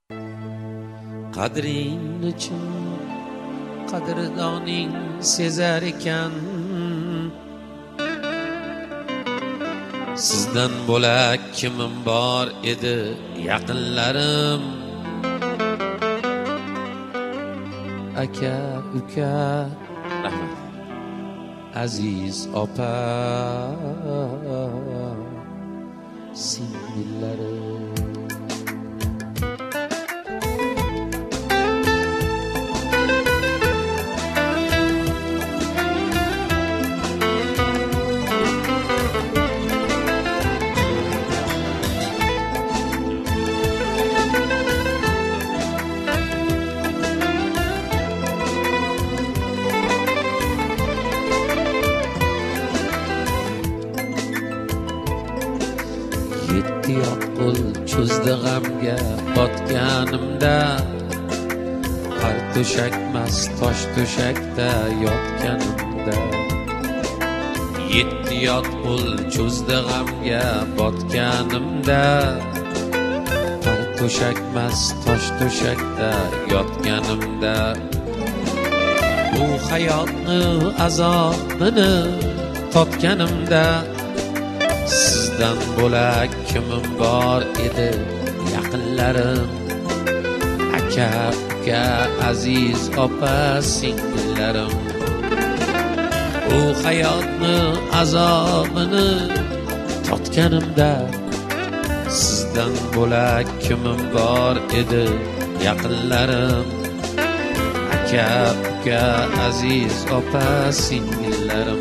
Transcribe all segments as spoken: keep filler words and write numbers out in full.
Qadring uchun qadrdoning sezar ekan, sizdan bo'lak kimim bor edi yaqinlarim. Aka, uka, rahmat. Aziz opa, singillarim. Yo'l cho'zdi g'amga botganimda, har to'shakmas tosh to'shakda yotganimda. Yetti yot qo'l cho'zdi g'amga botganimda, har to'shakmas tosh to'shakda yotganimda. Bu hayotni azobini totganimda, sizdan bo'lak kimim bor edi yaqinlarim. Aka, uka, aziz opa, singillarim. Bu hayotni azobini totganimda, sizdan bo'lak kimim bor edi yaqinlarim. Aka, uka, aziz opa, singillarim.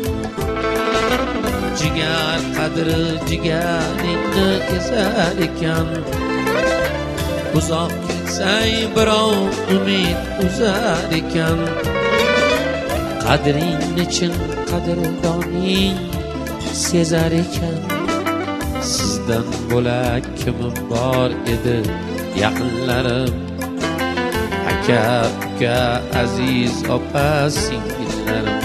Jigar qadri jigaringni ezar ekan, uzoq ketsang birov umid uzar ekan. Qadring uchun qadrdoning sezar ekan, sizdan bo'lak kimim bor edi yaqinlarim. Aka, uka, aziz opa, singillarim.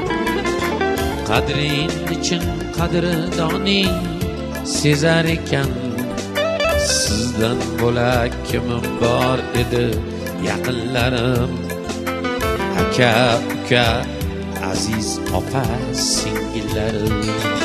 Qadring uchun qadrdoning sezar ekan, sizdan bo'lak kimim bor edi yaqinlarim. Aka, uka, aziz opa, singillarim.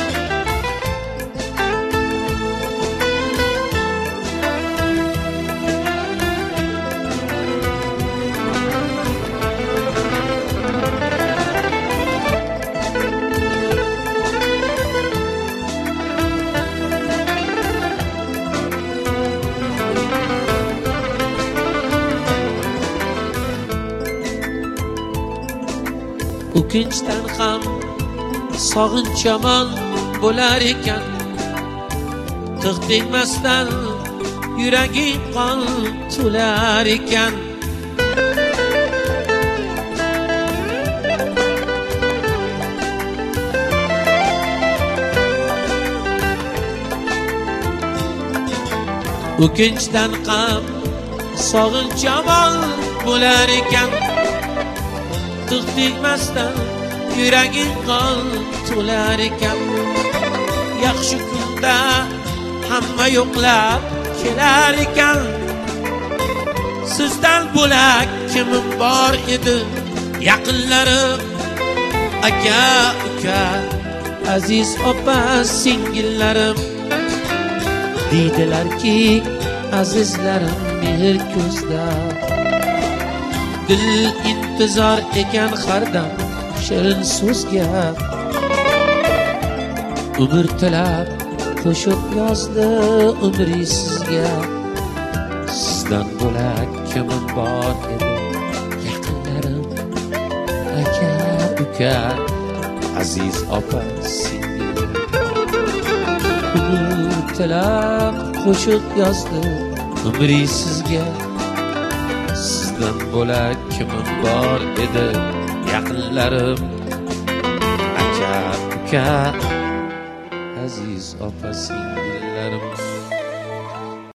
O'kinchdan ham sog'inch yomon bo'lar ekan, tig' tegmasdan yuraging qon to'lar ekan. O'kinchdan ham sog'inch yomon bo'lar ekan, tig' tegmasdan yuraging qon to'lar ekan. Yaxshi kunda hamma yo'qlab kelar ekan, sizdan bo'lak kimim bor edi yaqinlarim. Aka, uka, aziz opa, singillarim. Deydilarki azizlarim mehr ko'zda, dil intizor ekan har dam shirin so'zga. Umr tilab qo'shiq yozdi umri sizga, sizdan bo'lak kimim bor edi yaqinlarim. Aka, uka, aziz opa, singillarim. Umr tilab qo'shiq yozdi umri sizga, sizdan bo'lak kimim bor edi yaqinlarim. Aka, uka, aziz opa, singillarim.